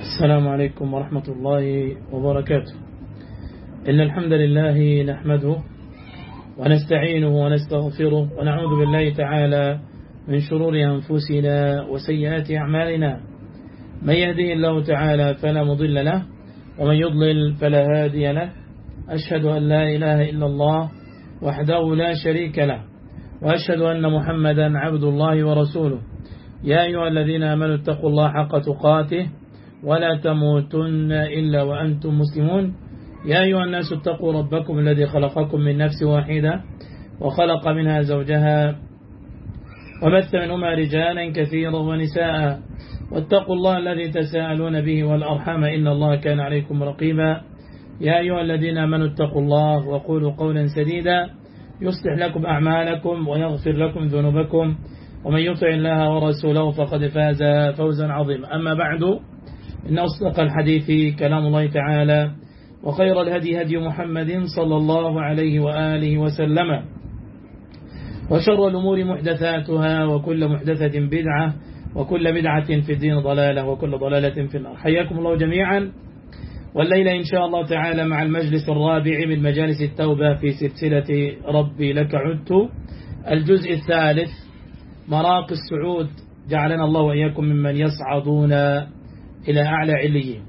السلام عليكم ورحمة الله وبركاته. إن الحمد لله نحمده ونستعينه ونستغفره ونعوذ بالله تعالى من شرور أنفسنا وسيئات أعمالنا. من يهده الله تعالى فلا مضل له ومن يضلل فلا هادي له. أشهد أن لا إله إلا الله وحده لا شريك له وأشهد أن محمدا عبد الله ورسوله. يا أيها الذين آمنوا اتقوا الله حق تقاته ولا تموتن إلا وأنتم مسلمون. يا أيها الناس اتقوا ربكم الذي خلقكم من نفس واحدة وخلق منها زوجها وبث منهما رجالا كثيرا ونساء واتقوا الله الذي تساءلون به والأرحام إن الله كان عليكم رقيبا. يا أيها الذين آمنوا اتقوا الله وقولوا قولا سديدا يصلح لكم أعمالكم ويغفر لكم ذنوبكم ومن يطع الله ورسوله فقد فاز فوزا عظيما. أما بعد، إن أصدق الحديث كلام الله تعالى وخير الهدي هدي محمد صلى الله عليه وآله وسلم وشر الأمور محدثاتها وكل محدثة بدعة وكل بدعة في الدين ضلالة وكل ضلالة في النار. حياكم الله جميعا. والليلة إن شاء الله تعالى مع المجلس الرابع من مجالس التوبة في سلسلة ربي لك عدت، الجزء الثالث مراقي الصعود، جعلنا الله وإياكم ممن يصعدون إلى أعلى عليين.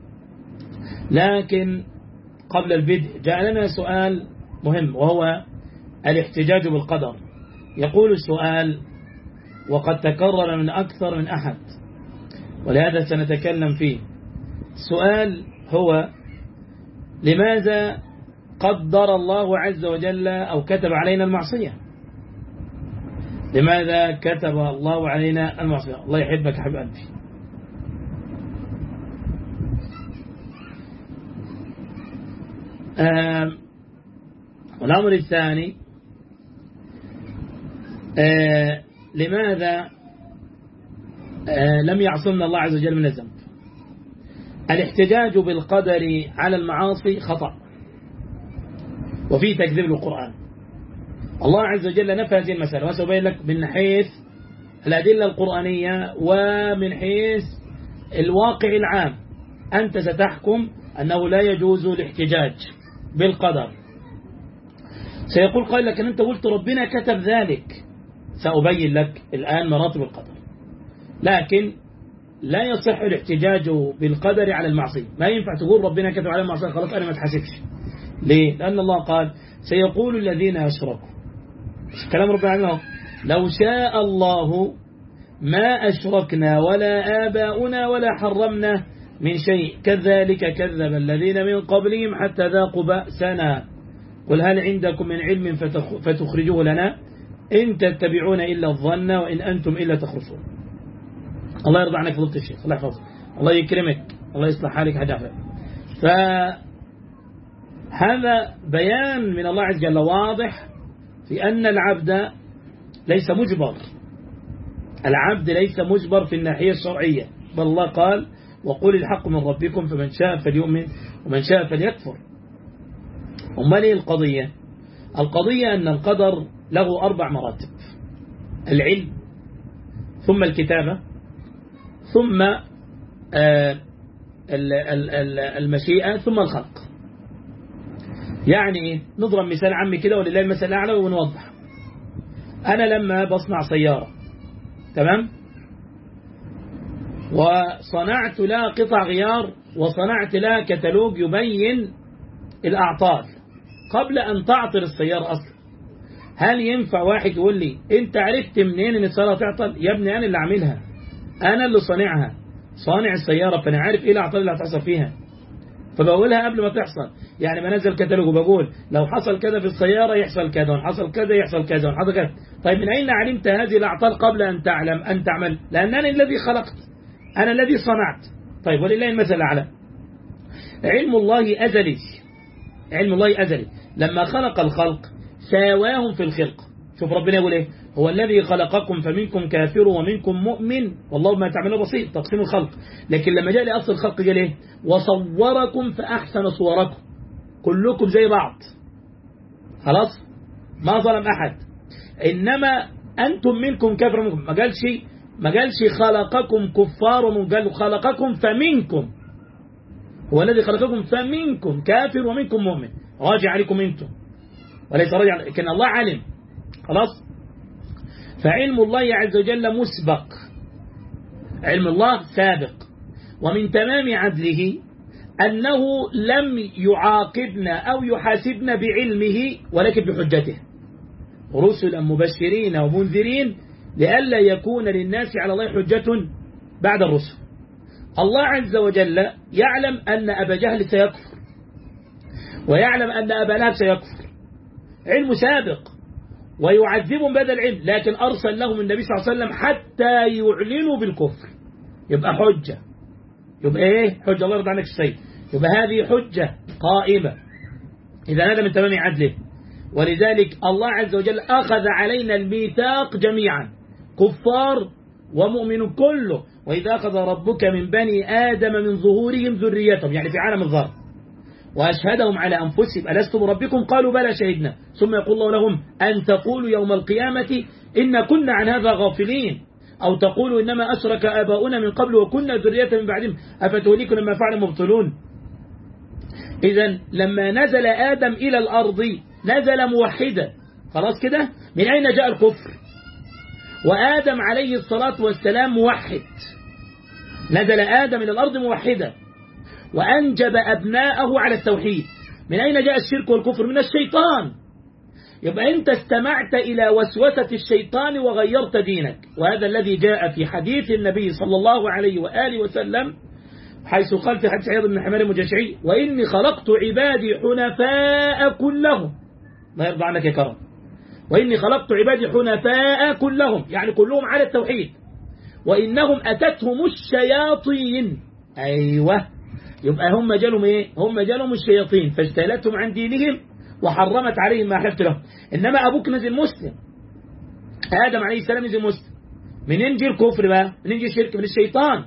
لكن قبل البدء جاء لنا سؤال مهم وهو الاحتجاج بالقدر. يقول السؤال وقد تكرر من أكثر من أحد ولهذا سنتكلم فيه. السؤال هو: لماذا قدر الله عز وجل أو كتب علينا المعصية؟ لماذا كتب الله علينا المعصية؟ الله يحبك حبيب قلبي. والأمر الثاني: لماذا لم يعصمنا الله عز وجل من الذنب؟ الاحتجاج بالقدر على المعاصي خطأ وفيه تكذيب للقرآن. الله عز وجل نفى هذه المسألة وسأبين لك من حيث الأدلة القرآنية ومن حيث الواقع العام. أنت ستحكم أنه لا يجوز الاحتجاج بالقدر. سيقول قائل لك أن أنت قلت ربنا كتب ذلك. سأبين لك الآن مراتب القدر. لكن لا يصح الاحتجاج بالقدر على المعصية. ما ينفع تقول ربنا كتب على المعصية خلاص أنا ما اتحاسبش. ليه؟ لأن الله قال سيقول الذين أشركوا، كلام ربنا عنه: لو شاء الله ما أشركنا ولا آباؤنا ولا حرمنا من شيء كذلك كذب الذين من قبلهم حتى ذاقوا بأسنا قل هل عندكم من علم فتخرجوه لنا إن تتبعون إلا الظن وإن أنتم إلا تخرصون. الله يرضى عنك فضيلة الشيخ، الله يحفظك، الله يكرمك، الله يصلح حالك حجافة. فهذا بيان من الله عز وجل واضح في أن العبد ليس مجبر. العبد ليس مجبر في الناحية الشرعية، بل الله قال وقل الحق من ربكم فمن شاء فليؤمن ومن شاء فليكفر. أمال إيه القضية؟ القضية أن القدر له 4 مراتب: العلم ثم الكتابة ثم المشيئة ثم الخلق. يعني إيه؟ نضرب مثال عامي كده ولله المثل الأعلى ونوضح. أنا لما بصنع سيارة، تمام، وصنعت لها قطع غيار وصنعت لها كتالوج يبين الأعطال قبل أن تعطل السيارة أصلا، هل ينفع واحد يقول لي أنت عرفت منين أن السيارة تعطل؟ يا ابني أنا اللي عاملها، أنا اللي صانعها، صانع السيارة، فأنا عارف إيه الأعطال اللي هتحصل فيها، فبقولها قبل ما تحصل. يعني بنزل كتالوج وبقول لو حصل كذا في السيارة يحصل كذا، وحصل كذا يحصل كذا، وحصل كذا. طيب من أين علمت هذه الأعطال قبل أن تعلم أن تعمل؟ لأن أنا الذي خلقت، أنا الذي صنعت. طيب ولله المثل الأعلى. علم الله أزلي، علم الله أزلي. لما خلق الخلق ساواهم في الخلق. شوف ربنا يقول إيه: هو الذي خلقكم فمنكم كافر ومنكم مؤمن والله ما تعملون بصير، تقسيم الخلق. لكن لما جاء لأصل الخلق قال إيه؟ وصوركم فأحسن صوركم، كلكم زي بعض، خلاص ما ظلم أحد. إنما أنتم منكم كافر منكم، ما قالش ما قالش خلقكم كفار قال خلقكم فمنكم، هو الذي خلقكم فمنكم كافر ومنكم مؤمن، راجع عليكم انتم وليس راجع، كان الله علم خلاص. فعلم الله عز وجل مسبق، علم الله سابق. ومن تمام عدله أنه لم يعاقبنا أو يحاسبنا بعلمه ولكن بحجته، رسلا مبشرين ومنذرين لئلا يكون للناس على الله حجة بعد الرسل. الله عز وجل يعلم أن أبا جهل سيكفر ويعلم أن أبا لهب سيكفر، علم سابق، ويعذبهم بهذا العلم، لكن أرسل لهم النبي صلى الله عليه وسلم حتى يعلنوا بالكفر، يبقى حجة، يبقى إيه حجة، الله يرضى عنك السيد، يبقى هذه حجة قائمة. إذا هذا من تمام عدله. ولذلك الله عز وجل أخذ علينا الميثاق جميعا، كفار ومؤمن كله، وإذا أخذ ربك من بني آدم من ظهورهم ذريتهم، يعني في عالم الذر، وأشهدهم على أنفسهم ألست بربكم قالوا بلى شهدنا، ثم يقول الله لهم أن تقولوا يوم القيامة إن كنا عن هذا غافلين، أو تقولوا إنما أشرك آباؤنا من قبل وكنا ذرية من بعدهم أفتهلكنا ما فعل مبطلون. إذن لما نزل آدم إلى الأرض نزل موحدا، خلاص كده، من أين جاء الكفر؟ وآدم عليه الصلاة والسلام موحد، نزل آدم إلى الأرض موحدا وأنجب أبناءه على التوحيد. من أين جاء الشرك والكفر؟ من الشيطان. يبقى أنت استمعت إلى وسوسة الشيطان وغيرت دينك، وهذا الذي جاء في حديث النبي صلى الله عليه وآله وسلم، حيث قال في حديث عياض بن حمار المجاشعي وإني خلقت عبادي حنفاء كلهم، ما يرضى عنك يا كرم، وإني خلقت عبادي حنفاء كلهم، يعني كلهم على التوحيد، وإنهم أتتهم الشياطين. أيوة، يبقى هم جالهم إيه؟ هم جالهم الشياطين فاجتالتهم عن دينهم وحرمت عليهم ما حلفت لهم. إنما أبوك نزل مسلم، آدم عليه السلام نزل مسلم، منين جه الكفر بقى؟ منين جه الشرك؟ من الشيطان.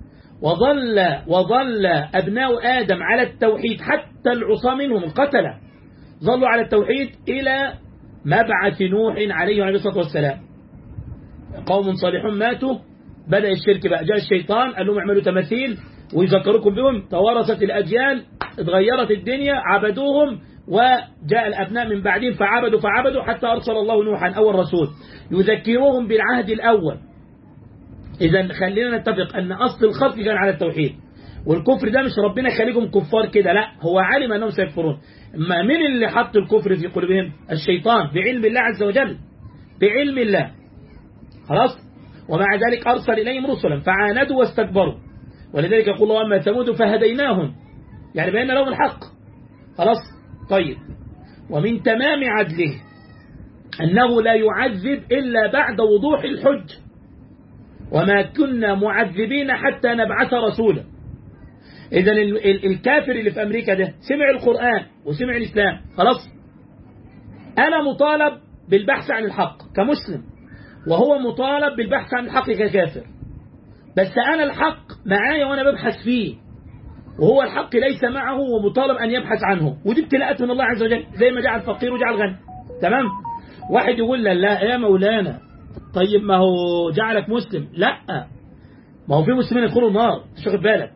وظل أبناء آدم على التوحيد حتى العصاة منهم القتلة ظلوا على التوحيد إلى مبعث نوح عليه الصلاة والسلام. قوم صالحون ماتوا، بدأ الشرك بقى، جاء الشيطان قال لهم اعملوا تماثيل ويذكركم بهم، توارثت الأجيال، اتغيرت الدنيا، عبدوهم، وجاء الأبناء من بعدهم فعبدوا حتى أرسل الله نوحا أول رسول يذكرهم بالعهد الأول. إذا خلينا نتفق أن أصل الخلق كان على التوحيد، والكفر ده مش ربنا خليكم كفار كده، لا، هو علم أنهم سيكفرون. ما من اللي حط الكفر في قلوبهم؟ الشيطان، بعلم الله عز وجل، بعلم الله، خلاص. ومع ذلك أرسل إليهم رسلا فعاندوا واستكبروا، ولذلك يقول الله أما ثمود فهديناهم، يعني بينا لهم الحق، خلاص. طيب، ومن تمام عدله أنه لا يعذب إلا بعد وضوح الحج، وما كنا معذبين حتى نبعث رسولا. إذن الكافر اللي في أمريكا ده سمع القرآن وسمع الإسلام، خلاص، أنا مطالب بالبحث عن الحق كمسلم، وهو مطالب بالبحث عن الحق ككافر، بس أنا الحق معايا وأنا ببحث فيه، وهو الحق ليس معه ومطالب أن يبحث عنه، ودي ابتلاءات من الله عز وجل، زي ما جعل فقير وجعل غني، تمام. واحد يقول لا يا مولانا، طيب ما هو جعلك مسلم، لا، ما هو في مسلمين يدخلوا النار، مش واخد بالك.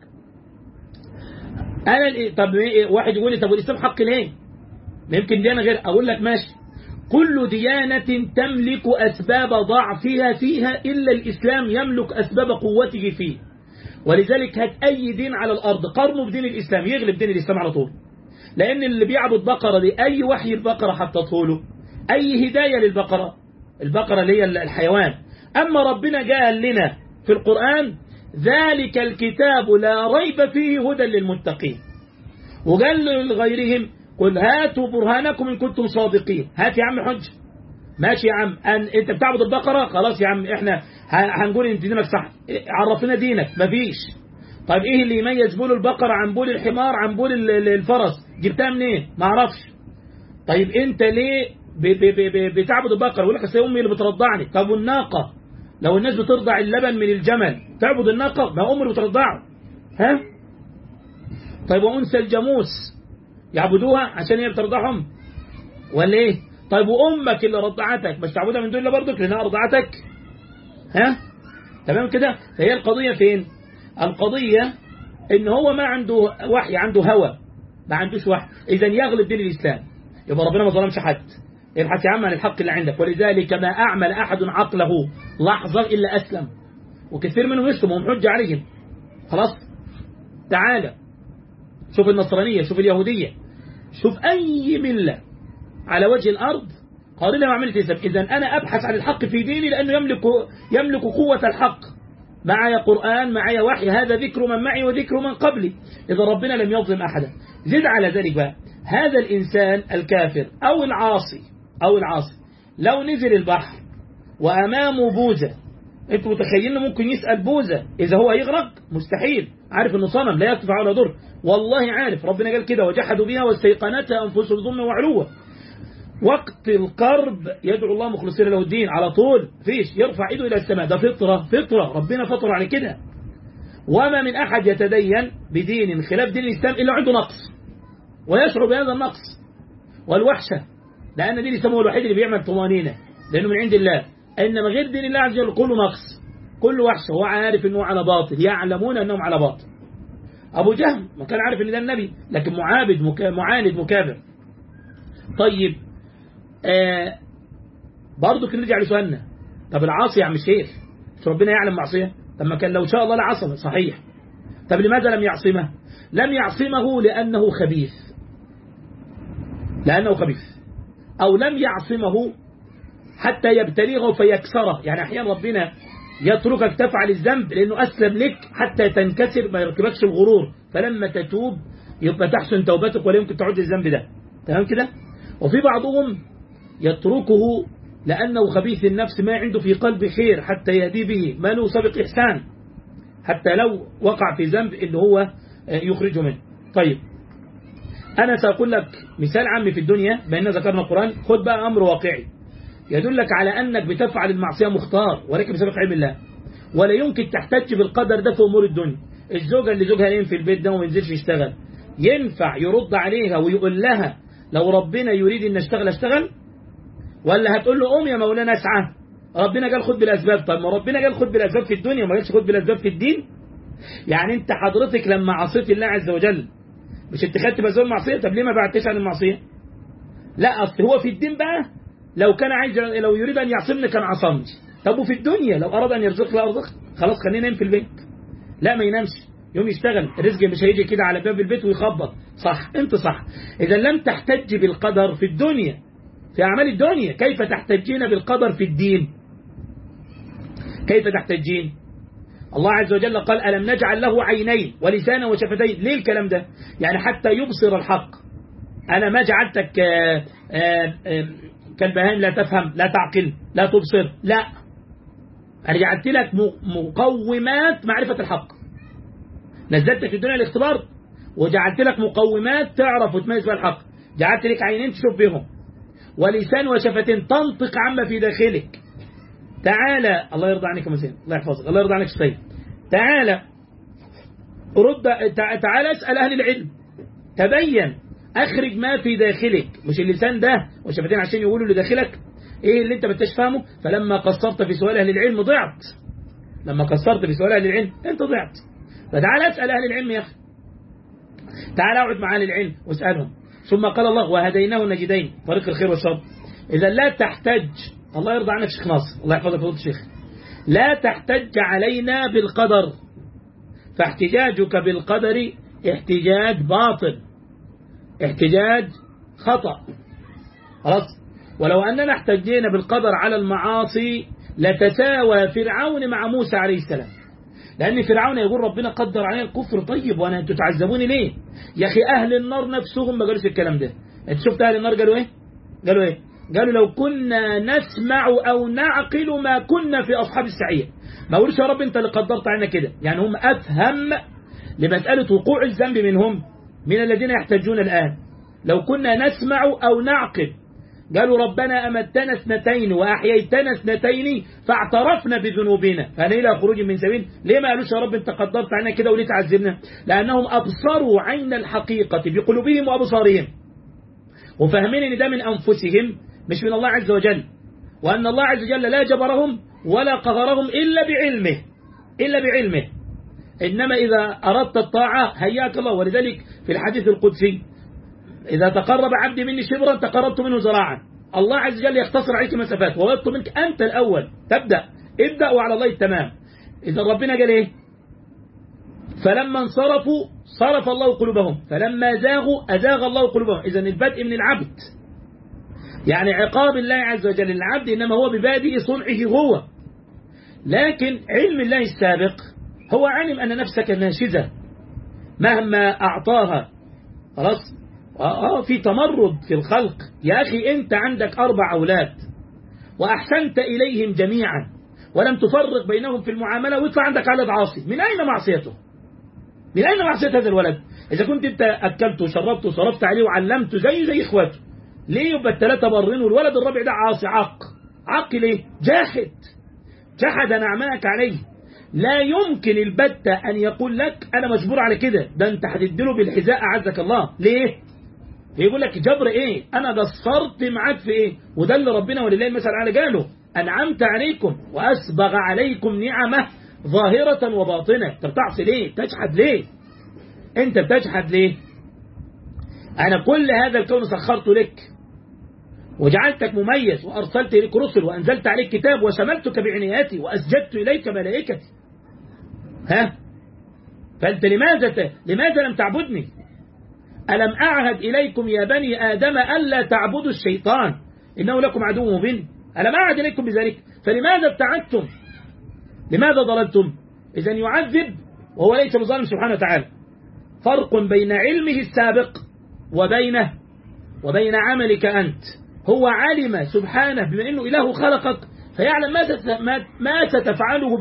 أنا طب واحد يقول لي طب والإسلام حق ليه؟ ما يمكن ديانة غير، أقول لك ماشي، كل ديانة تملك أسباب ضعفها فيها إلا الإسلام يملك أسباب قوته فيه. ولذلك هات أي دين على الأرض قارنه بدين الإسلام يغلب دين الإسلام على طول، لأن اللي بيعبد بقرة دي أي وحي البقرة حطته له، أي هداية للبقرة، البقرة اللي هي الحيوان. أما ربنا قال لنا في القرآن ذلك الكتاب لا ريب فيه هدى للمتقين، وقال لغيرهم قل هاتوا برهانكم إن كنتم صادقين. هات يا عم حج، ماشي يا عم، أنت بتعبد البقرة، خلاص يا عم إحنا هنقول إن دينك صح، عرفنا دينك، مفيش. طيب إيه اللي يميز بول البقرة عن بول الحمار عن بول الفرس؟ جبتها منين؟ ما أعرفش. طيب أنت ليه بتعبد البقرة؟ يقول لك أصل أمي اللي بترضعني. طب والناقة؟ لو الناس بترضع اللبن من الجمل تعبد الناقة؟ ما أمي اللي بترضعه، ها؟ طيب وأنثى الجاموس يعبدوها عشان هي بترضعهم ولا إيه؟ طيب وأمك اللي رضعتك مش تعبدها من دون الله برضك لأنها رضعتك؟ ها؟ تمام كده. فهي القضية فين؟ القضية إن هو ما عنده وحي، عنده هوى، ما عندوش وحي، إذا يغلب دين الإسلام. يبقى ربنا ما ظلمش حد. ابحث يا عم عن الحق اللي عندك. ولذلك ما أعمل أحد عقله لحظة إلا أسلم، وكثير منهم يسلم وهم حجة عليهم. خلاص، تعالى شوف النصرانية، شوف اليهودية، شوف أي ملة على وجه الأرض قارنها مع ملة الإسلام. إذا أنا أبحث عن الحق في ديني لأنه يملك قوة الحق. معي قرآن، معي وحي، هذا ذكر من معي وذكر من قبلي. إذا ربنا لم يظلم أحدا. زد على ذلك بقى، هذا الإنسان الكافر أو العاصي لو نزل البحر وأمامه بوزة، أنتوا متخيلين ممكن يسأل بوزة إذا هو يغرق؟ مستحيل. عارف أنه صنم لا يكتف ولا ضر، والله عارف. ربنا قال كده: وجحدوا بها واستيقنتها أنفسهم ظلما وعلوا. وقت القرب يدعو الله مخلصين له الدين على طول، فيش يرفع ايده الى السماء. ده فطرة ربنا فطر على كده. وما من احد يتدين بدين خلاف دين الاسلام الا عنده نقص ويشعر بهذا النقص والوحشة، لان دين الاسلام هو الوحيد اللي بيعمل طمانينة لانه من عند الله. انما غير دين الله عز وجل كله نقص، كله وحشة. هو عارف انه على باطل، يعلمون انهم على باطل. ابو جهم ما كان عارف ان ده النبي، لكن معاند مكابر. طيب برضو كنا نرجع لسؤالنا، طب العاصي يا عم الشيخ مش ربنا يعلم معصية؟ طب ما كان لو شاء الله لعصمه، صحيح. طب لماذا لم يعصمه؟ لم يعصمه لأنه خبيث، أو لم يعصمه حتى يبتلغه فيكسره. يعني أحيانا ربنا يتركك تفعل الذنب لأنه أسلم لك حتى تنكسر، ما يركبكش الغرور، فلما تتوب يبقى تحسن توبتك ولا يمكن تعود الذنب ده. تمام كده. وفي بعضهم يتركه لأنه خبيث النفس، ما عنده في قلب خير حتى يهدي به، ما له سابق إحسان حتى لو وقع في ذنب اللي هو يخرجه منه. طيب أنا سأقول لك مثال عامي في الدنيا، بأننا ذكرنا القرآن. خد بقى أمر واقعي يدلك على أنك بتفعل المعصية مختار ولكن بسبب علم الله، ولا يمكن تحتج بالقدر ده في أمور الدنيا. الزوجة اللي زوجها ينام في البيت ده وما ينزلش يشتغل، ينفع يرد عليها ويقول لها لو ربنا يريد ان اشتغل؟ ولا هتقول له قوم يا مولانا اسعى، ربنا قال خد بالاسباب؟ طب ما ربنا قال خد بالاسباب في الدنيا، ما قالش خد بالاسباب في الدين. يعني انت حضرتك لما عصيت الله عز وجل مش انت خدت باسباب المعصيه؟ طب ليه ما بعدتش عن المعصيه؟ لا، اصل هو في الدين بقى لو كان عايز، لو يريد ان يعصمني كان عصمني. طب وفي الدنيا لو اراد ان يرزقك لا ارزقك، خلاص خلينا ننام في البيت. لا ما ينامش، يوم يشتغل، الرزق مش هيجي كده على باب البيت ويخبط. صح، انت صح. اذا لم تحتج بالقدر في الدنيا في اعمال الدنيا، كيف تحتجين بالقدر في الدين؟ كيف تحتجين؟ الله عز وجل قال ألم نجعل له عينين ولسانا وشفتين. ليه الكلام ده؟ يعني حتى يبصر الحق. أنا ما جعلتك كالبهائم لا تفهم لا تعقل لا تبصر، لا، أنا جعلت لك مقومات معرفة الحق. نزلتك في الدنيا الاختبار وجعلت لك مقومات تعرف وتميز بها الحق. جعلت لك عينين تشوف بهم، ولسان وشفتين تنطق عما في داخلك. تعالى، الله يرضى عنك يا مسيح، الله يحفظك، الله يرضى عنك السيد. تعالى تعالى اسأل أهل العلم، تبين، أخرج ما في داخلك، مش اللسان ده والشفتين عشان يقولوا اللي داخلك إيه اللي أنت بتشفهمه. فلما قصرت في سؤال أهل العلم ضعت، لما قصرت في سؤال أهل العلم أنت ضعت. فتعالى اسأل أهل العلم يا أخي، تعالى اقعد مع أهل العلم واسألهم. ثم قال الله وهديناه النجدين، طريق الخير والشر. إذا لا تحتج، الله يرضى عنك شيخ ناصر، الله يحفظك فضيلة الشيخ، لا تحتج علينا بالقدر، فاحتجاجك بالقدر احتجاج باطل، احتجاج خطأ. خلاص. ولو أننا احتجينا بالقدر على المعاصي لتساوى فرعون مع موسى عليه السلام، لأن فرعون يقول ربنا قدر علينا الكفر، طيب وأنا أنتوا تعذبوني ليه؟ يا أخي أهل النار نفسهم ما قالوش الكلام ده. أنت شفت أهل النار قالوا إيه؟ قالوا لو كنا نسمع أو نعقل ما كنا في أصحاب السعير. ما قولش يا رب أنت اللي قدرت علينا كده. يعني هم أفهم لمسألة وقوع الذنب منهم من الذين يحتجون الآن. لو كنا نسمع أو نعقل، قالوا ربنا أمتنا اثنتين وأحييتنا اثنتين فاعترفنا بذنوبنا فهل إلى خروج من سبيل. ليه ما قالوش يا رب أنت قدرت علينا كده وليه تعذبنا؟ لأنهم أبصروا عين الحقيقة بقلوبهم وأبصارهم، وفاهمين ان ده من أنفسهم مش من الله عز وجل، وأن الله عز وجل لا جبرهم ولا قهرهم إلا بعلمه. إلا بعلمه. إنما إذا أردت الطاعة هياك الله. ولذلك في الحديث القدسي إذا تقرب عبدي مني شبرا تقربت منه ذراعا. الله عز وجل يختصر عليك مسافات ويطلب منك أنت الأول ابدأ وعلى الله التمام. إذا ربنا قال إيه؟ فلما انصرفوا صرف الله قلوبهم، فلما زاغوا أزاغ الله قلوبهم. إذا البدء من العبد، يعني عقاب الله عز وجل للعبد إنما هو ببادئ صنعه هو. لكن علم الله السابق هو علم أن نفسك ناشزة مهما أعطاها. خلاص في تمرد في الخلق. يا أخي أنت عندك 4 أولاد وأحسنت إليهم جميعا ولم تفرق بينهم في المعاملة، ويطلع عندك ولد عاصي. من أين معصيته؟ من أين معصية هذا الولد؟ إذا كنت أنت أكلته وشربته وصرفت عليه وعلمته زي إخواته، ليه يبقى ال3 برين والولد الرابع ده عاصي عاق ليه؟ جحد نعمائك عليه. لا يمكن البتة أن يقول لك أنا مجبور على كده، ده أنت هتديله بالحذاء أعزك الله. ليه؟ يقول لك جبر إيه؟ أنا قصرت معاك في إيه؟ وده اللي ربنا ولله المثل على قاله أنعمت عليكم وأسبغ عليكم نعمه ظاهرة وباطنة. أنت بتعصي ليه؟ تجحد ليه؟ أنت بتجحد ليه؟ أنا كل هذا الكون سخرته لك وجعلتك مميز وأرسلت إليك رسل وأنزلت عليك كتاب وشملتك بعناياتي وأسجدت إليك ملائكتي. فأنت لماذا لم تعبدني؟ ألم أعهد إليكم يا بني آدم ألا تعبدوا الشيطان إنه لكم عدو مبين؟ ألم أعهد إليكم بذلك؟ فلماذا ابتعدتم؟ لماذا ضللتم؟ إذا يعذب وهو ليس بظالم سبحانه وتعالى. فرق بين علمه السابق وبين عملك أنت. هو علم سبحانه بما أنه إله خلقك فيعلم ما ستفعله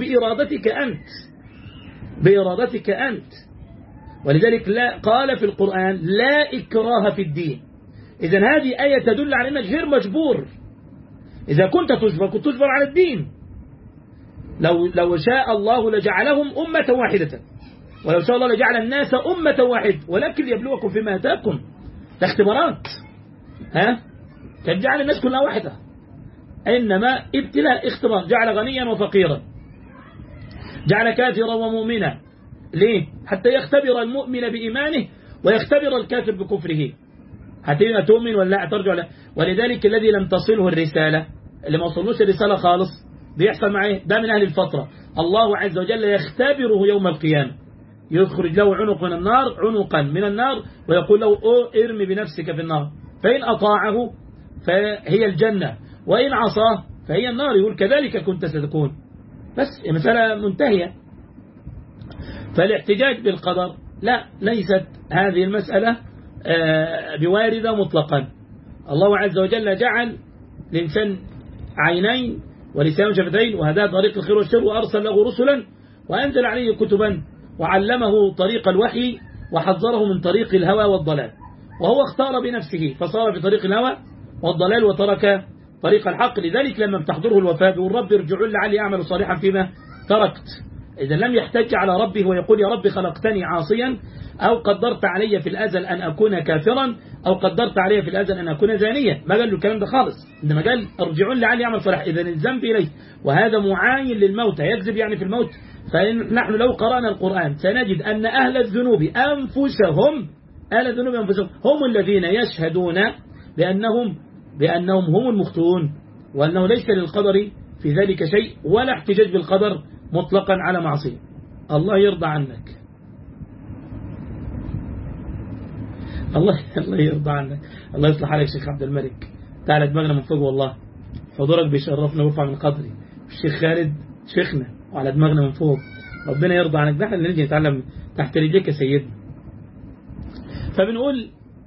بإرادتك أنت. ولذلك قال في القرآن لا إكراه في الدين. إذن هذه آية تدل على أنك غير مجبور. إذا كنت تجبر كنت تجبر على الدين. لو شاء الله لجعلهم أمة واحدة، ولو شاء الله لجعل الناس أمة واحدة، ولكن ليبلوكم فيما آتاكم. ده اختبارات. كان جعل الناس كلها واحدة، إنما ابتلاء اختبار. جعل غنيا وفقيرا، جعل كافرا ومؤمنا. ليه؟ حتى يختبر المؤمن بإيمانه ويختبر الكافر بكفره. هتؤمن ولا لا ترجع لا. ولذلك الذي لم تصله الرسالة، اللي ما وصلوش الرسالة خالص، بيحصل معه ده من أهل الفترة. الله عز وجل يختبره يوم القيامة، يخرج له عنقا من النار ويقول له ارمي بنفسك في النار، فإن أطاعه فهي الجنة وإن عصاه فهي النار. يقول كذلك كنت ستكون. بس مسألة منتهية. فالاحتجاج بالقدر لا، ليست هذه المسألة بواردة مطلقا. الله عز وجل جعل الإنسان عينين ولسان وشفتين وهداه طريق الخير والشر، وأرسل له رسلا وأنزل عليه كتبا وعلمه طريق الوحي وحذره من طريق الهوى والضلال، وهو اختار بنفسه فصار في طريق الهوى والضلال وترك طريق الحق. لذلك لما بتحضره الوفاة بيقول رب ارجعوا لعلي أعمل صالحا فيما تركت. إذا لم يحتج على ربه ويقول يا رب خلقتني عاصيا، أو قدرت علي في الأزل أن أكون كافرا، أو قدرت علي في الأزل أن أكون زانيا. ما قال له الكلام ده خالص، إنما قال ارجعوا لعلي أعمل صالحا. إذا الذنب إليه، وهذا معاين للموت، يكذب يعني في الموت. فنحن لو قرأنا القرآن سنجد أن أهل الذنوب أنفسهم هم الذين يشهدون بأنهم هم المخطئون، وأنه ليس للقدر في ذلك شيء، ولا احتجاج بالقدر مطلقا على معصية. الله يرضى عنك، الله يرضى عنك، الله يصلح عليك شيخ عبد الملك. تعال دماغنا من فوق، والله حضورك بيشرفنا ويرفع من قدري. الشيخ خالد شيخنا وعلى دماغنا من فوق، ربنا يرضى عنك. نحن اللي نجي نتعلم تحت رجليك يا سيدنا. فبنقول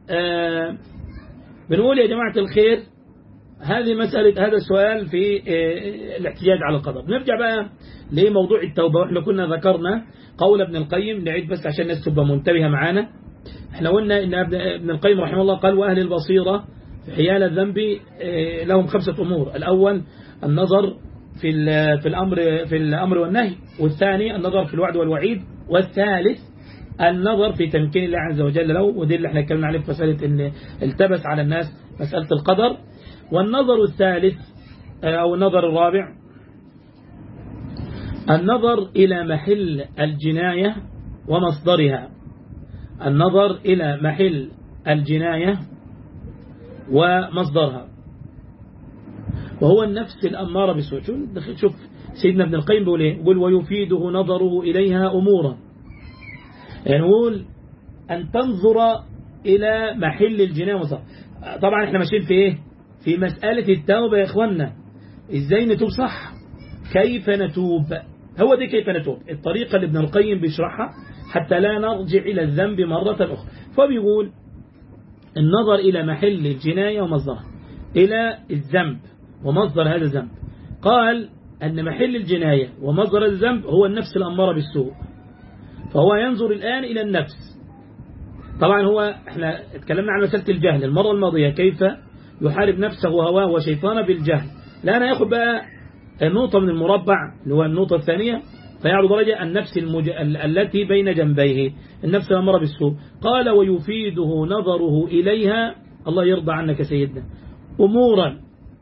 بنقول يا جماعة الخير، هذه مسألة، هذا السؤال في الاحتجاج على القدر. نرجع بقى لموضوع التوبة. واحنا كنا ذكرنا قول ابن القيم، نعيد بس عشان الناس تبقى منتبهة معانا. احنا قلنا ان ابن القيم رحمه الله قال وأهل البصيرة في حيال الذنب لهم 5 أمور. الأول النظر في الأمر والنهي، والثاني النظر في الوعد والوعيد، والثالث النظر في تمكين الله عز وجل له، ودي اللي احنا اتكلمنا عليه في مسألة ان التبس على الناس مسألة القدر. والنظر الثالث أو النظر الرابع النظر إلى محل الجناية ومصدرها. النظر إلى محل الجناية ومصدرها، وهو النفس الأمارة بالسوء. شوف سيدنا ابن القيم بيقول ايه؟ يقول ويفيده نظره إليها أمورا، يعني يقول أن تنظر إلى محل الجناية ومصدرها. طبعا احنا ماشيين في ايه؟ في مسألة التوبة يا إخواننا. ازاي نتوب صح؟ كيف نتوب؟ هو دي كيف نتوب، الطريقة اللي ابن القيم بيشرحها حتى لا نرجع إلى الذنب مرة أخرى. فبيقول النظر إلى محل الجناية ومصدرها، إلى الذنب ومصدر هذا الذنب. قال أن محل الجناية ومصدر الذنب هو النفس الأمارة بالسوء، فهو ينظر الآن إلى النفس. طبعا هو احنا اتكلمنا عن مسألة الجهل المرة الماضية، كيف يحارب نفسه وهواه وشيطانه بالجهل. لا أنا ياخد بقى النقطة من المربع اللي هو النقطة الثانية، فيعرض درجة النفس التي بين جنبيه، النفس الأمارة بالسوء. قال ويفيده نظره إليها، الله يرضى عنك سيدنا، أمورا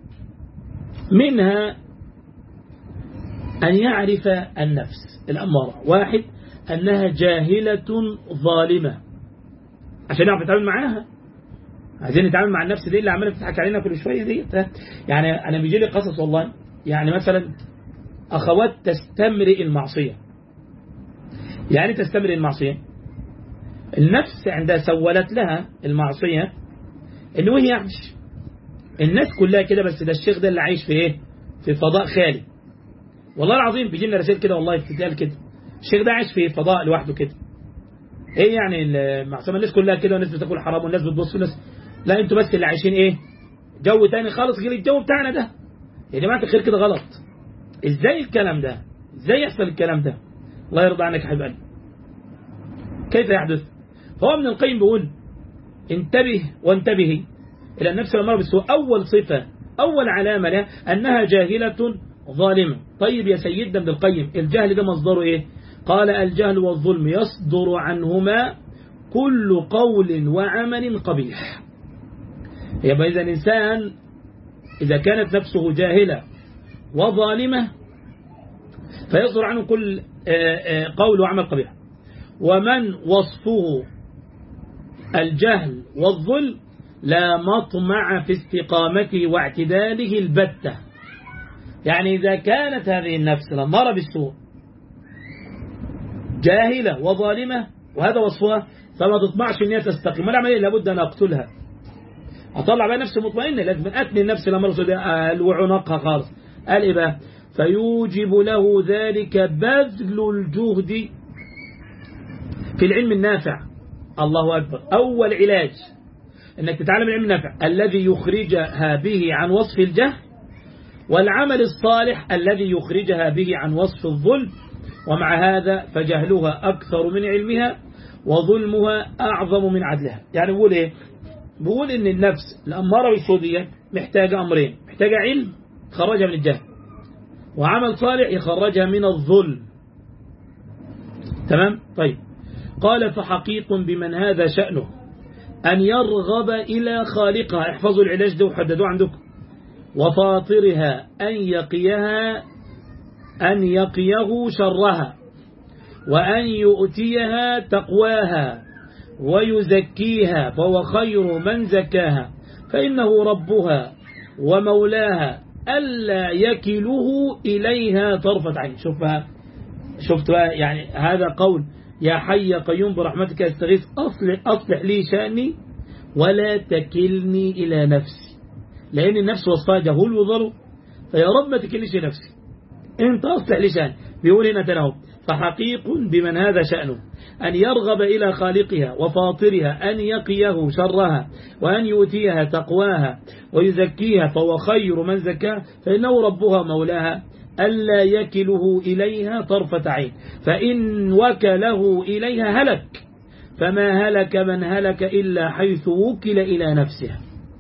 منها أن يعرف النفس الأمارة، واحد أنها جاهلة ظالمة عشان يعرف يتعامل معاها. عايزين نتعامل مع النفس دي اللي عماله بتضحك علينا كل شوية دي. يعني أنا بيجي لي قصص والله، يعني مثلا أخوات تستمرئ المعصية. يعني تستمرئ المعصية، النفس عندها سولت لها المعصية إنه وهي يعمش الناس كلها كده، بس ده الشيخ ده اللي عايش في إيه؟ في فضاء خالي. والله العظيم بيجي لنا رسائل كده والله بتتقال كده، الشيخ ده عايش في فضاء لوحده كده. ايه يعني المعصيه؟ الناس كلها كده، والناس بتاكل حرام والناس بتبص والناس، لا انتوا بس اللي عايشين ايه؟ جو تاني خالص غير الجو بتاعنا ده. يا جماعه الخير كده غلط. ازاي الكلام ده؟ ازاي يحصل الكلام ده؟ الله يرضى عنك يا حبيب قلبي. كيف يحدث؟ فهو ابن القيم بيقول انتبه وانتبهي الى النفس الاماره بالسوء. اول صفه، اول علامه لها انها جاهله ظالمه. طيب يا سيدنا ابن القيم، الجهل ده مصدره ايه؟ قال الجهل والظلم يصدر عنهما كل قول وعمل قبيح. يبقى إذا الإنسان إذا كانت نفسه جاهلة وظالمة فيصدر عنه كل قول وعمل قبيح. ومن وصفه الجهل والظلم لا مطمع في استقامته واعتداله البتة. يعني إذا كانت هذه النفس الأمارة بالسوء جاهلة وظالمة وهذا وصفها، فما تطمعش ان هي تستقيم. ولا عمليه لابد ان اقتلها، اطلع بقى نفسي مطمئنه، لازم اقتل النفس لما وعنقها خالص. قال ايه بقى؟ فيوجب له ذلك بذل الجهد في العلم النافع. الله اكبر. اول علاج انك تتعلم العلم النافع الذي يخرجها به عن وصف الجهل، والعمل الصالح الذي يخرجها به عن وصف الظلم. ومع هذا فجهلها أكثر من علمها وظلمها أعظم من عدلها. يعني بقول إيه؟ بقول إن النفس الأمارة بالسوء محتاجة أمرين، محتاجة علم يخرجها من الجهل، وعمل صالح يخرجها من الظلم. تمام؟ طيب قال فحقيق بمن هذا شأنه أن يرغب إلى خالقها. احفظوا العلاج ده وحددوه عندكم. وفاطرها أن يقيه شرها، وأن يؤتيها تقواها ويزكيها، فهو خير من زكاها، فإنه ربها ومولاها ألا يكله إليها طرفة عين. شفت بقى؟ يعني هذا قول يا حي يا قيوم برحمتك استغيث أصلح لي شأني ولا تكلني إلى نفسي. لأن النفس وصفها جهول وظلم، فيا رب ما تكلنيش نفسي، انت أصلح لي شأني. بيقول هنا تناوب فحقيق بمن هذا شأنه أن يرغب إلى خالقها وفاطرها أن يقيه شرها وأن يؤتيها تقواها ويزكيها، فهو خير من زكاها، فإنه ربها مولاها ألا يكله إليها طرفة عين، فإن وكله إليها هلك، فما هلك من هلك إلا حيث وكل إلى نفسها.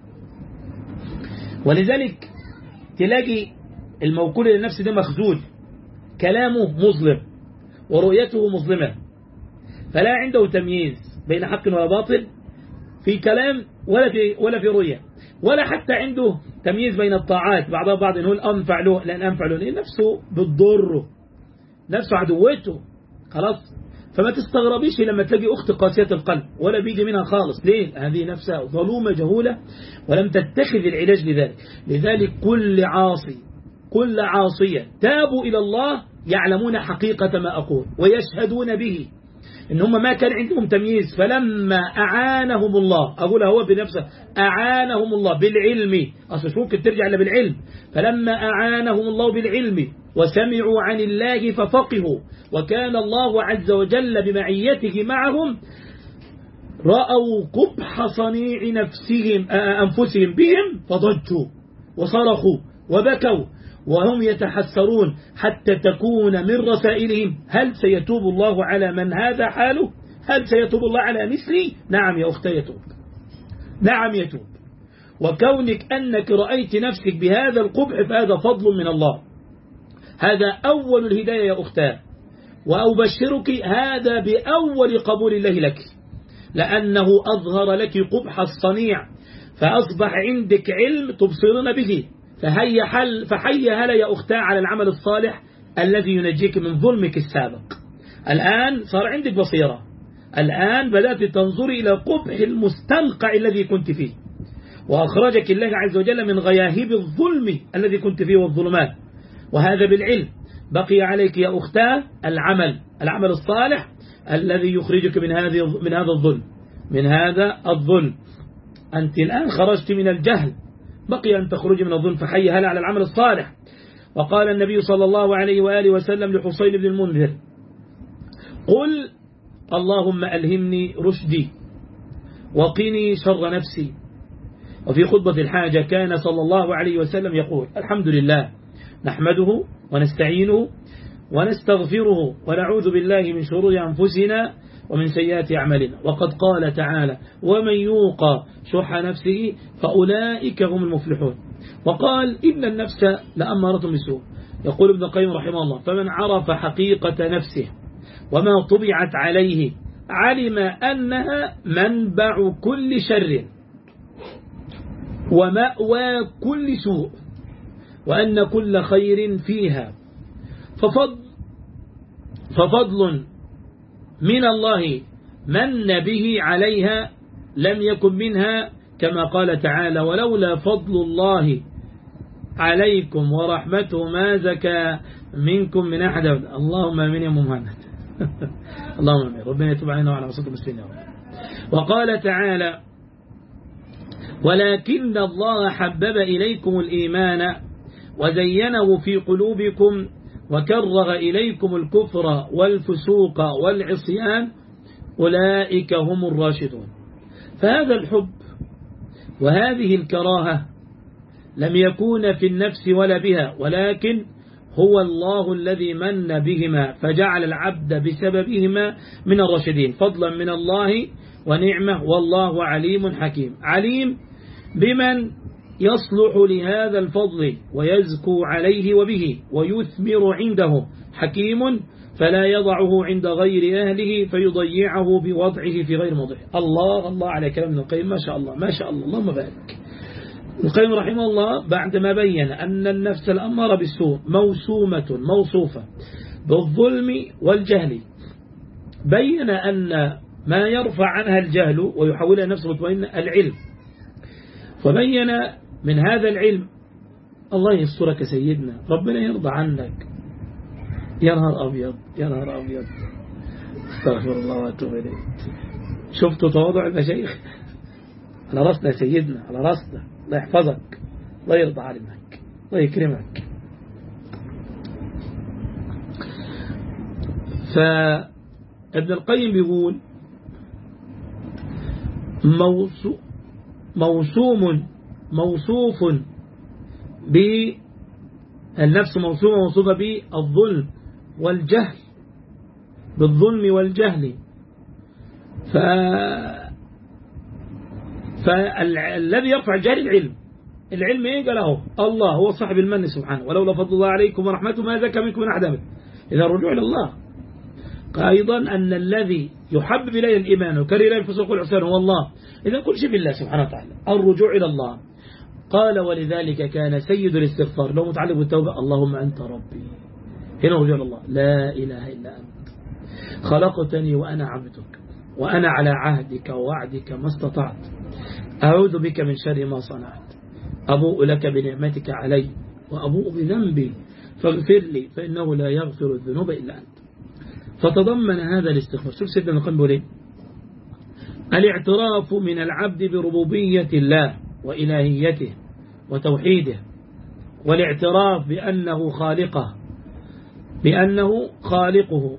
ولذلك تلاقي الموكول للنفس ده مخزول، كلامه مظلم ورؤيته مظلمة، فلا عنده تمييز بين حق ولا باطل في كلام ولا في رؤية، ولا حتى عنده تمييز بين الطاعات بعضها بعض، إنه الأنفع له لأن أنفع له نفسه بتضره، نفسه عدوته خلاص. فما تستغربيش لما تلاقي أخت قاسية القلب ولا بيجي منها خالص. ليه؟ هذه نفسها ظلومة جهولة ولم تتخذ العلاج لذلك. لذلك كل عاصية تابوا إلى الله يعلمون حقيقة ما أقول ويشهدون به إن هم ما كان عندهم تمييز. فلما أعانهم الله، أقولها هو بنفسه، أعانهم الله بالعلم، أصل شو ممكن ترجع إلا بالعلم. فلما أعانهم الله بالعلم وسمعوا عن الله ففقهوا وكان الله عز وجل بمعيته معهم، رأوا قبح صنيع أنفسهم بهم فضجوا وصرخوا وبكوا وهم يتحسرون حتى تكون من رسائلهم: هل سيتوب الله على من هذا حاله؟ هل سيتوب الله على مثلي؟ نعم يا أختي يتوب، نعم يتوب. وكونك أنك رأيت نفسك بهذا القبح فهذا فضل من الله. هذا أول الهداية يا أختاه، وأبشرك هذا بأول قبول الله لك، لأنه أظهر لك قبح الصنيع فأصبح عندك علم تبصرون به. فحي هلا يا أختاه على العمل الصالح الذي ينجيك من ظلمك السابق. الآن صار عندك بصيرة، الآن بدأت تنظري إلى قبح المستنقع الذي كنت فيه، وأخرجك الله عز وجل من غياهب الظلم الذي كنت فيه والظلمات، وهذا بالعلم. بقي عليك يا أختاه العمل الصالح الذي يخرجك من هذا الظلم. أنت الآن خرجت من الجهل، بقي أن تخرج من الظلم. فحي هلا على العمل الصالح. وقال النبي صلى الله عليه وآله وسلم لحصين بن المنذر: قل اللهم ألهمني رشدي وقني شر نفسي. وفي خطبة الحاجة كان صلى الله عليه وسلم يقول: الحمد لله نحمده ونستعينه ونستغفره ونعوذ بالله من شرور أنفسنا ومن سيئات أعمالنا. وقد قال تعالى: ومن يوق شح نفسه فأولئك هم المفلحون. وقال: إن النفس لأمارة بالسوء. يقول ابن القيم رحمه الله: فمن عرف حقيقة نفسه وما طبعت عليه علم أنها منبع كل شر ومأوى كل سوء، وأن كل خير فيها ففضل من الله من به عليها لم يكن منها، كما قال تعالى: ولولا فضل الله عليكم ورحمته ما زكى منكم من أحد. اللهم آمين يا مهند. اللهم آمين. ربنا يتوب علينا وعلى عصاة المسلمين. وقال تعالى: ولكن الله حبب إليكم الإيمان وزينه في قلوبكم وكره إليكم الكفر والفسوق والعصيان أولئك هم الراشدون. فهذا الحب وهذه الكراهة لم يكون في النفس ولا بها، ولكن هو الله الذي من بهما فجعل العبد بسببهما من الراشدين، فضلا من الله ونعمة، والله عليم حكيم. عليم بمن يصلح لهذا الفضل ويزكو عليه وبه ويثمر عنده، حكيم فلا يضعه عند غير أهله فيضيعه بوضعه في غير موضعه. الله على كلام ابن القيم، ما شاء الله ما شاء الله، اللهم بارك. ابن القيم رحمه الله بعدما بين أن النفس الأمارة بالسوء موصوفة بالظلم والجهل، بين أن ما يرفع عنها الجهل ويحولها نفس مطمئنة العلم، فبين من هذا العلم. الله يسترك سيدنا، ربنا يرضى عنك. يا نهار أبيض يا نهار أبيض، استغفر الله واتوب إليه. شفتوا تواضع المشايخ؟ على رأسنا سيدنا، على رأسنا. الله يحفظك، الله يرضى عنك، الله يكرمك. فابن القيم بيقول: موصوف بالنفس، موصوفة بالظلم والجهل، بالظلم والجهل. فالذي يرفع الجهل العلم ايه؟ قال له الله هو صاحب المن سبحانه، ولولا فضل الله عليكم ورحمته ما زكى منكم من أحد أبدا. إذا الرجوع إلى الله. أيضا أن الذي يحبب إليه الإيمان وكره إليه الفسوق والعصيان هو الله. إذا كل شيء بالله سبحانه وتعالى، الرجوع إلى الله. قال: ولذلك كان سيد الاستغفار لو متعلق بالتوبة: اللهم أنت ربي. هنا رجع الله لا إله إلا أنت خلقتني وأنا عبدك وأنا على عهدك ووعدك ما استطعت أعوذ بك من شر ما صنعت أبوء لك بنعمتك علي وأبوء بذنبي فاغفر لي فإنه لا يغفر الذنوب إلا أنت. فتضمن هذا الاستغفار. شوف سيدنا القلب بيقول ايه؟ الاعتراف من العبد بربوبية الله وإلهيته وتوحيده، والاعتراف بأنه خالقه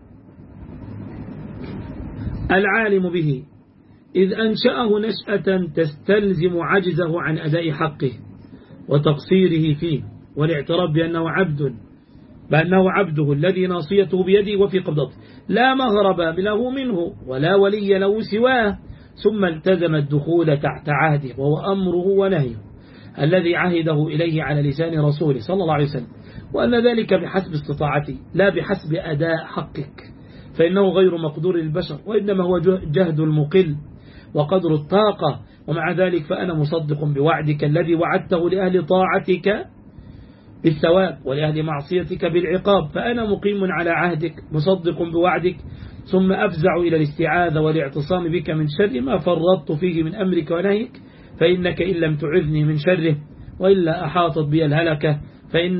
العالم به، إذ أنشأه نشأة تستلزم عجزه عن أداء حقه وتقصيره فيه، والاعتراف بأنه عبده الذي ناصيته بيده وفي قبضته لا مهرب له منه ولا ولي له سواه، ثم التزم الدخول تحت عهده وهو أمره ونهيه الذي عهده إليه على لسان رسوله صلى الله عليه وسلم، وأن ذلك بحسب استطاعته لا بحسب أداء حقك، فإنه غير مقدور للبشر وإنما هو جهد المقل وقدر الطاقة. ومع ذلك فأنا مصدق بوعدك الذي وعدته لأهل طاعتك بالثواب ولأهل معصيتك بالعقاب، فأنا مقيم على عهدك مصدق بوعدك، ثم أفزع إلى الاستعاذة والاعتصام بك من شر ما فرطت فيه من أمرك ونهيك، فإنك إن لم تعذني من شره وإلا أحاطت بي الهلكة، فإن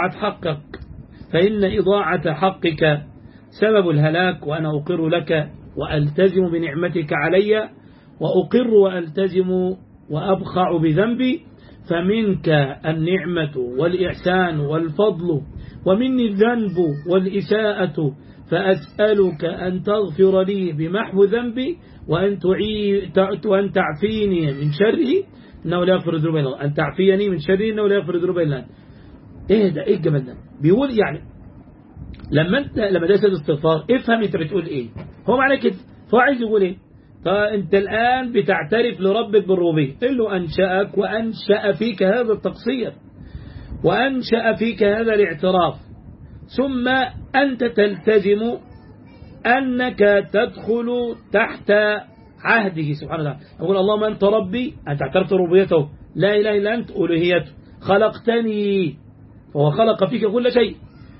إضاعة حقك سبب الهلاك، وأنا أقر لك وألتزم بنعمتك علي، وأقر وألتزم وأبخع بذنبي، فمنك النعمة والإحسان والفضل ومني الذنب والإساءة، فأسألك أن تغفر لي بمحو ذنبي وأن تعفيني من شره إنه لا يغفر الذنوب إلا الله، أن تعفيني من شره إنه لا يغفر الذنوب إلا أنت. إيه ده؟ إيه الجمال ده؟ بيقول يعني لما ده سيد استغفار افهم أنت بتقول إيه. هو معنى كده، فهو عايز يقول إيه؟ فأنت الآن بتعترف لربك بالربوبية، إنه أنشأك وأنشأ فيك هذا التقصير وأنشأ فيك هذا الاعتراف، ثم أنت تلتزم أنك تدخل تحت عهده سبحانه وتعالى. أقول اللهم أنت ربي، أنت اعترفت ربوبيته، لا إله إلا أنت ألوهيته، خلقتني فهو خلق فيك كل شيء،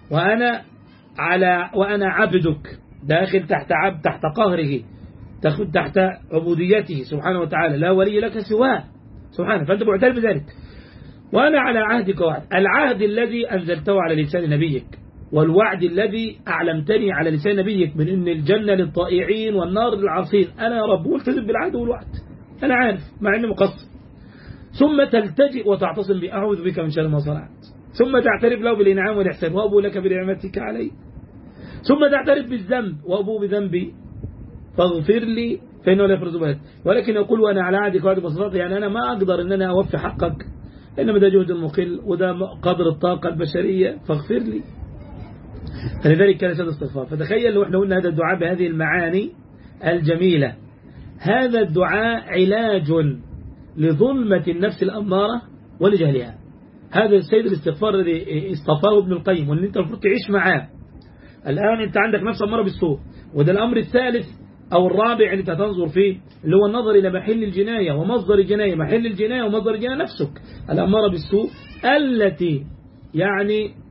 وأنا عبدك داخل تحت قهره، تحت عبوديته سبحانه وتعالى، لا ولي لك سواه سبحانه، فأنت معترف بذلك. وأنا على عهدك وعد، العهد الذي أنزلته على لسان نبيك، والوعد الذي أعلمتني على لسان نبيك من أن الجنة للطائعين والنار للعاصين، أنا يا رب والتزم بالعهد والوعد، أنا عارف مع أني مقصر. ثم تلتجئ وتعتصم بأعوذ بك من شر ما صنعت، ثم تعترف له بالإنعام والإحسان وأبو لك بنعمتك علي، ثم تعترف بالذنب وأبو بذنبي فاغفر لي فإنه لا يغفر الذنوب، ولكن يقول وأنا على عهدك وعهد مصراتي، يعني أنا ما أقدر أن أنا أوفي حقك، إنما ده جهد مقل وده قدر الطاقة البشرية فاغفر لي. فلذلك كان هذا الاستغفار. فتخيل لو احنا قلنا هذا الدعاء بهذه المعاني الجميلة، هذا الدعاء علاج لظلمة النفس الأمارة ولجهلها. هذا السيد الاستغفار الذي اصطفاه ابن القيم واللي انت المفروض تعيش معاه. الآن انت عندك نفس أمارة بالسوء، وده الأمر الثالث أو الرابع اللي تنظر فيه، اللي هو النظر إلى محل الجناية ومصدر الجناية، محل الجناية ومصدر الجناية نفسك الأمارة بالسوء التي يعني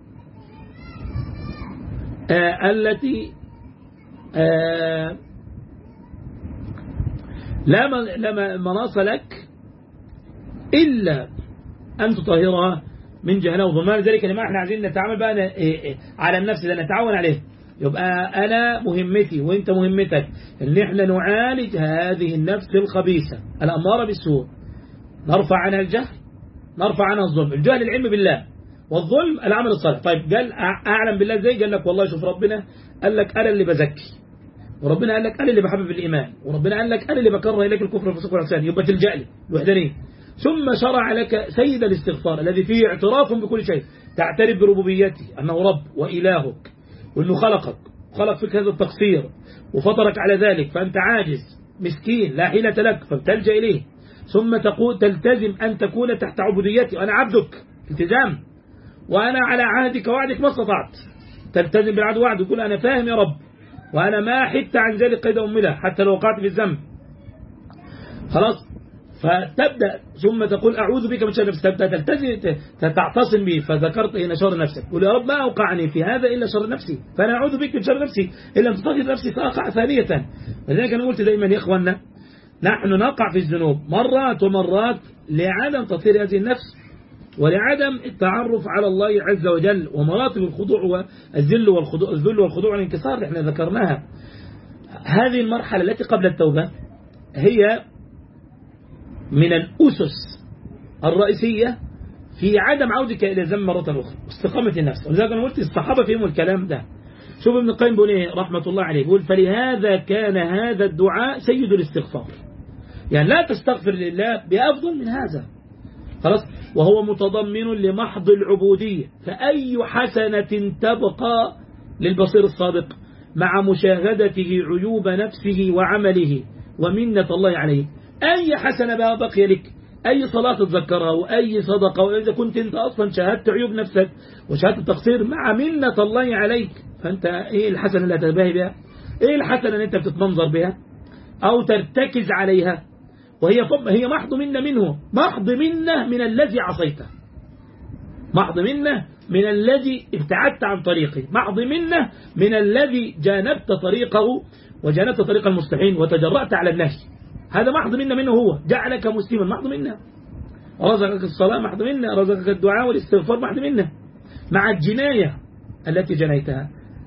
لا مناص لك إلا أن تطهرها من جهنم وظلمها. لذلك لما احنا عايزين نتعامل بقى على النفس ده، نتعاون عليه، يبقى أنا مهمتي وإنت مهمتك إن احنا نعالج هذه النفس الخبيثة الأمارة بالسوء، نرفع عنها الجهل، نرفع عنها الظلم. الجهل العلم بالله، والظلم العمل الصالح. طيب قال أعلم بالله ازاي؟ قال لك والله شوف ربنا قال لك أنا اللي بزكي، وربنا قال لك أنا اللي بحبب الإيمان، وربنا قال لك أنا اللي بكره إليك الكفر والفسوق والعصيان، يبقى تلجأ لي الوحدانية. ثم شرع لك سيد الاستغفار الذي فيه اعتراف بكل شيء، تعترف بربوبيته أنه رب وإلهك، وأنه خلق فيك هذا التقصير وفطرك على ذلك، فأنت عاجز مسكين لا حيلة لك فبتلجأ إليه. ثم تقول تلتزم أن تكون تحت عبوديتي، وأنا عبدك التزام، وأنا على عهدك ووعدك ما استطعت، تلتزم بالعهد ووعد، وتقول أنا فاهم يا رب، وأنا ما حدت عن ذلك قيد أملا حتى لو وقعت في الذنب. خلاص. فتبدأ ثم تقول أعوذ بك من شر نفسي، تبدأ تعتصم به. فذكرت هنا شر نفسك، قل يا رب ما أوقعني في هذا إلا شر نفسي، فأنا أعوذ بك من شر نفسي، إن لم تطهر نفسي فأقع ثانية. لذلك أنا قلت دائما يا إخواننا نحن نقع في الذنوب مرات ومرات لعدم تطهير هذه النفس ولعدم التعرف على الله عز وجل، ومراتب الخضوع والذل والخضوع والانكسار اللي احنا ذكرناها. هذه المرحلة التي قبل التوبة هي من الأسس الرئيسية في عدم عودك إلى الذنب مرة أخرى، استقامة النفس. ولذلك أنا قلت الصحابة فيهم الكلام ده. شوف ابن القيم بيقول ايه رحمة الله عليه، بيقول فلهذا كان هذا الدعاء سيد الاستغفار. يعني لا تستغفر لله بأفضل من هذا، خلاص، وهو متضمن لمحض العبودية. فأي حسنة تبقى للبصير الصادق مع مشاهدته عيوب نفسه وعمله ومنة الله عليه؟ أي حسنة بقي لك، أي صلاة تتذكرها وأي صدقة، وإذا كنت أنت أصلا شاهدت عيوب نفسك وشاهدت التقصير مع منة الله عليك، فأنت إيه الحسنة اللي تتباهي بها؟ إيه الحسنة اللي أنت بتتمنظر بها أو ترتكز عليها؟ وهي محض منة منه، محض منة من الذي عصيته، محض منة من الذي ابتعدت عن طريقه، محض منة من الذي جانبت طريقه وجانبت طريق المستحيل وتجرأت على النهي. هذا محض منه هو جعلك مسلما، محض منه. رزقك الصلاة محض منه، رزقك الدعاء والاستغفار محض منه، مع الجناية التي جنيتها.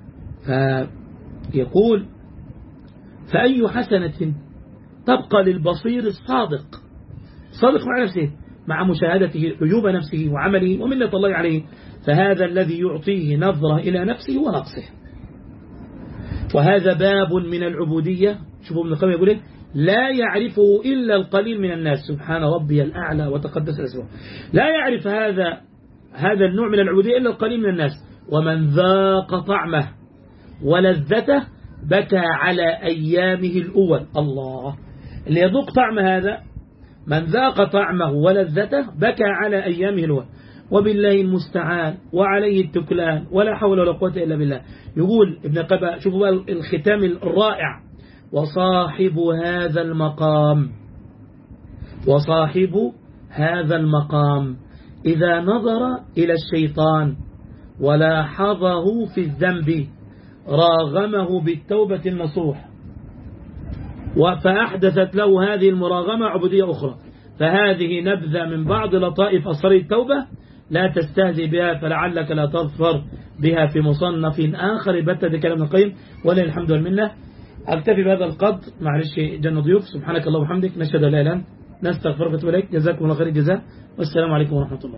فيقول فأي حسنة تبقى للبصير الصادق، صادق مع نفسه مع مشاهدته عيوب نفسه وعمله ومنة الله عليه، فهذا الذي يعطيه نظرة إلى نفسه ونقصه. وهذا باب من العبودية. شوفوا ابن القيم يقول لا يعرفه إلا القليل من الناس، سبحان ربي الأعلى وتقدس اسمه. لا يعرف هذا النوع من العبودية إلا القليل من الناس. ومن ذاق طعمه ولذته بكى على أيامه الأول. الله، اللي يذوق طعم هذا، من ذاق طعمه ولذته بكى على أيامه الأول. وبالله المستعان وعليه التكلان ولا حول ولا قوة إلا بالله. يقول ابن قبا، شوفوا بقى الختام الرائع، وصاحب هذا المقام إذا نظر إلى الشيطان ولاحظه في الذنب راغمه بالتوبة النصوح، فأحدثت له هذه المراغمة عبودية أخرى. فهذه نبذة من بعض لطائف أسرار التوبة، لا تستهزئ بها فلعلك لا تظفر بها في مصنف آخر. بتد كلام ابن القيم ولله الحمد والمنة. أكتفي بهذا القدر، معلش جنة ضيوف. سبحانك اللهم وبحمدك، نشهد أن لا إله إلا أنت، نستغفرك ونتوب إليك. جزاكم الله خير الجزاء، والسلام عليكم ورحمة الله.